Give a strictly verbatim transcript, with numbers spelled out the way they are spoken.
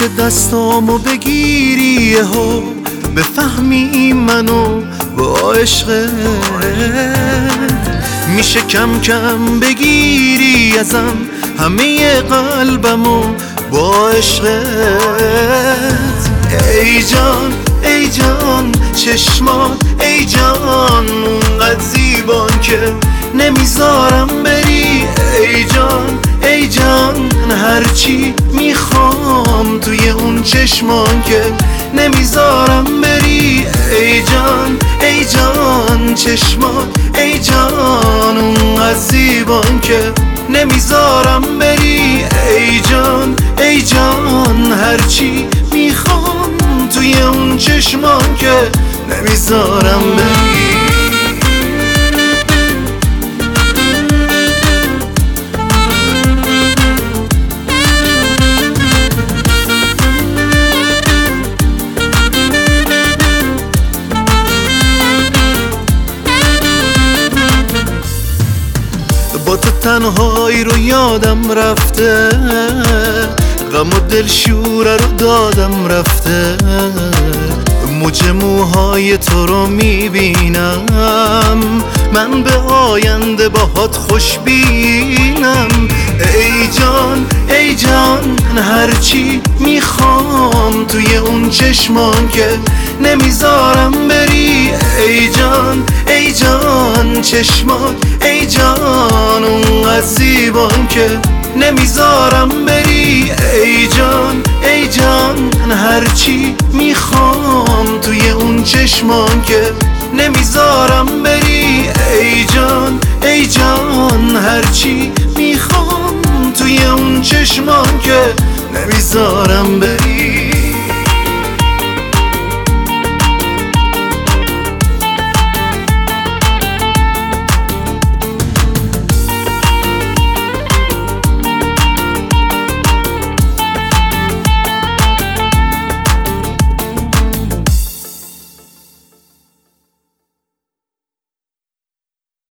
میشه دستامو بگیری و بفهمی منو با عشقت، میشه کم کم بگیری ازم همه قلبمو با عشقت. ای جان ای جان چشمات، ای جان اونقدر زیبان که نمیذارم بری. ای جان ای جان هرچی میخوام توی اون چشمان که نمیذارم بری. ای جان ای جان چشمات، ای جان اونقدر زیبان که نمیذارم بری. ای جان ای جان هرچی میخوام توی اون چشمان که نمیذارم بری. با تو تنهایی رو یادم رفته، غم و دلشوره رو دادم رفته. موج موهای تو رو میبینم، من به آینده باهات خوشبینم. ای جان ای جان هرچی میخوام توی اون چشمان که نمیذارم بری. ای جان ای جان چشمان، ای جان اونقدر زیبان که نمیذارم بری. ای جان ای جان هرچی میخوام توی اون چشمان که نمیذارم بری. ای جان ای جان هرچی میخوام توی اون چشمان که نمیذارم بری.